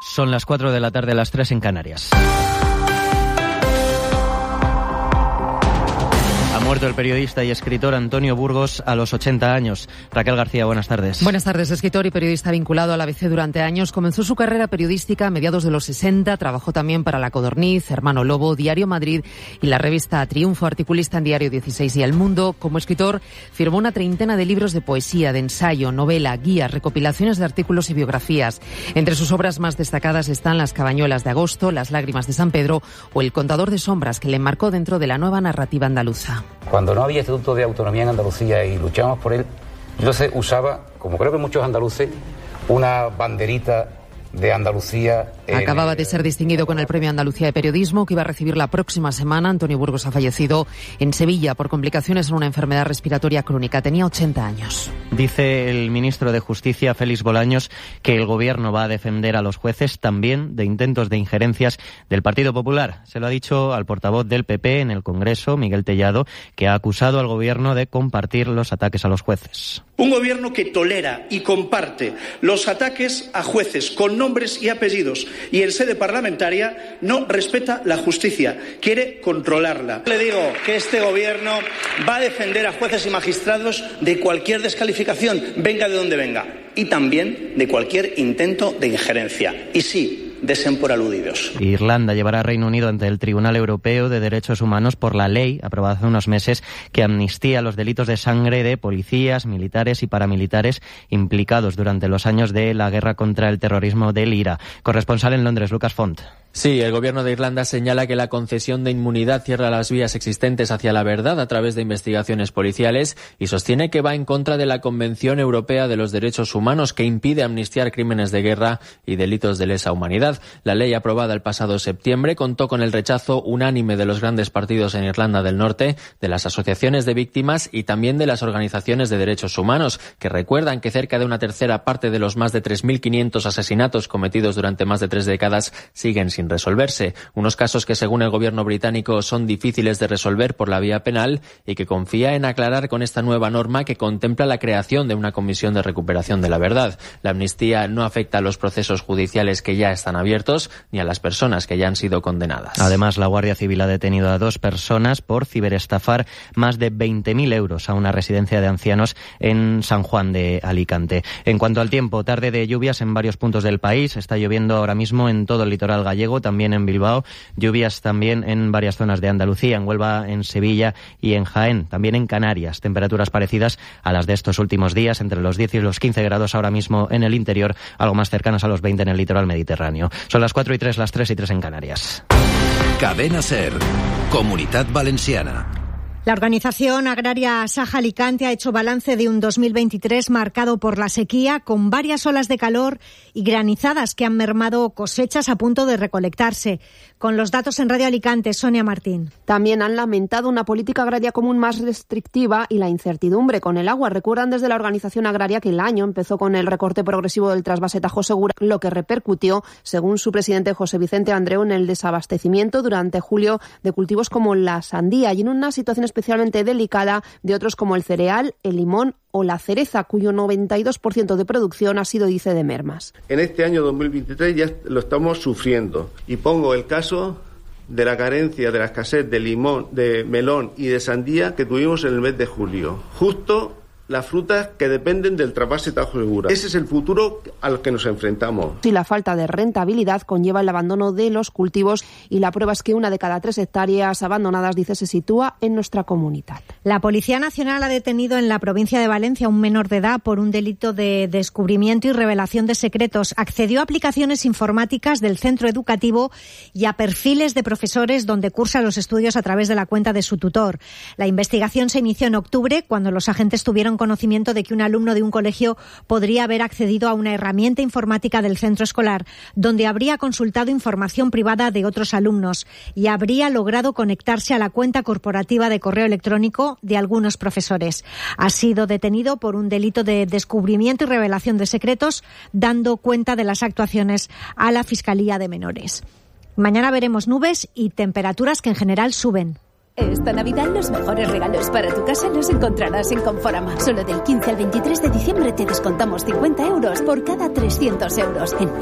Son las 4 de la tarde, las 3 en Canarias. Ha muerto el periodista y escritor Antonio Burgos a los 80 años. Raquel García, buenas tardes. Buenas tardes. Escritor y periodista vinculado a la ABC durante años. Comenzó su carrera periodística a mediados de los 60. Trabajó también para La Codorniz, Hermano Lobo, Diario Madrid y la revista Triunfo. Articulista en Diario 16 y El Mundo. Como escritor, firmó una treintena de libros de poesía, de ensayo, novela, guías, recopilaciones de artículos y biografías. Entre sus obras más destacadas están Las Cabañuelas de Agosto, Las Lágrimas de San Pedro o El Contador de Sombras, que le marcó dentro de la nueva narrativa andaluza. Cuando no había Estatuto de Autonomía en Andalucía y luchábamos por él, entonces usaba, como creo que muchos andaluces, una banderita de Andalucía. Acababa de ser distinguido con el Premio Andalucía de Periodismo, que iba a recibir la próxima semana. Antonio Burgos ha fallecido en Sevilla por complicaciones en una enfermedad respiratoria crónica. Tenía 80 años. Dice el ministro de Justicia, Félix Bolaños, que el Gobierno va a defender a los jueces también de intentos de injerencias del Partido Popular. Se lo ha dicho al portavoz del PP en el Congreso, Miguel Tellado, que ha acusado al Gobierno de compartir los ataques a los jueces. Un Gobierno que tolera y comparte los ataques a jueces con nombres y apellidos y en sede parlamentaria no respeta la justicia, quiere controlarla. Le digo que este Gobierno va a defender a jueces y magistrados de cualquier descalificación, venga de donde venga, y también de cualquier intento de injerencia. Y sí, desen por aludidos. Irlanda llevará a Reino Unido ante el Tribunal Europeo de Derechos Humanos por la ley aprobada hace unos meses que amnistía los delitos de sangre de policías, militares y paramilitares implicados durante los años de la guerra contra el terrorismo del IRA. Corresponsal en Londres, Lucas Font. Sí, el Gobierno de Irlanda señala que la concesión de inmunidad cierra las vías existentes hacia la verdad a través de investigaciones policiales y sostiene que va en contra de la Convención Europea de los Derechos Humanos, que impide amnistiar crímenes de guerra y delitos de lesa humanidad. La ley aprobada el pasado septiembre contó con el rechazo unánime de los grandes partidos en Irlanda del Norte, de las asociaciones de víctimas y también de las organizaciones de derechos humanos, que recuerdan que cerca de una tercera parte de los más de 3.500 asesinatos cometidos durante más de 3 décadas siguen sin resolverse. Unos casos que, según el Gobierno británico, son difíciles de resolver por la vía penal y que confía en aclarar con esta nueva norma que contempla la creación de una comisión de recuperación de la verdad. La amnistía no afecta a los procesos judiciales que ya están abiertos ni a las personas que ya han sido condenadas. Además, la Guardia Civil ha detenido a 2 personas por ciberestafar más de 20.000 euros a una residencia de ancianos en San Juan de Alicante. En cuanto al tiempo, tarde de lluvias en varios puntos del país. Está lloviendo ahora mismo en todo el litoral gallego, también en Bilbao. Lluvias también en varias zonas de Andalucía, en Huelva, en Sevilla y en Jaén. También en Canarias. Temperaturas parecidas a las de estos últimos días, entre los 10 y los 15 grados ahora mismo en el interior, algo más cercanas a los 20 en el litoral mediterráneo. Son las 4 y 3, las 3 y 3 en Canarias. Cadena SER, Comunitat Valenciana. La organización agraria Saja Alicante ha hecho balance de un 2023 marcado por la sequía, con varias olas de calor y granizadas que han mermado cosechas a punto de recolectarse. Con los datos en Radio Alicante, Sonia Martín. También han lamentado una política agraria común más restrictiva y la incertidumbre con el agua. Recuerdan desde la organización agraria que el año empezó con el recorte progresivo del trasvase Tajo Segura, lo que repercutió, según su presidente José Vicente Andreu, en el desabastecimiento durante julio de cultivos como la sandía y en una situación especialmente delicada de otros como el cereal, el limón o la cereza, cuyo 92% de producción ha sido, dice, de mermas. En este año 2023 ya lo estamos sufriendo y pongo el caso de la carencia, de la escasez de limón, de melón y de sandía que tuvimos en el mes de julio. Justo las frutas que dependen del trasvase Tajo Segura. Ese es el futuro al que nos enfrentamos. Y la falta de rentabilidad conlleva el abandono de los cultivos y la prueba es que 1 de cada 3 hectáreas abandonadas, dice, se sitúa en nuestra comunidad. La Policía Nacional ha detenido en la provincia de Valencia a un menor de edad por un delito de descubrimiento y revelación de secretos. Accedió a aplicaciones informáticas del centro educativo y a perfiles de profesores donde cursa los estudios a través de la cuenta de su tutor. La investigación se inició en octubre, cuando los agentes tuvieron conocimiento de que un alumno de un colegio podría haber accedido a una herramienta informática del centro escolar, donde habría consultado información privada de otros alumnos y habría logrado conectarse a la cuenta corporativa de correo electrónico de algunos profesores. Ha sido detenido por un delito de descubrimiento y revelación de secretos, dando cuenta de las actuaciones a la Fiscalía de Menores. Mañana veremos nubes y temperaturas que en general suben. Esta Navidad los mejores regalos para tu casa los encontrarás en Conforama. Solo del 15 al 23 de diciembre te descontamos 50 euros por cada 300 euros. En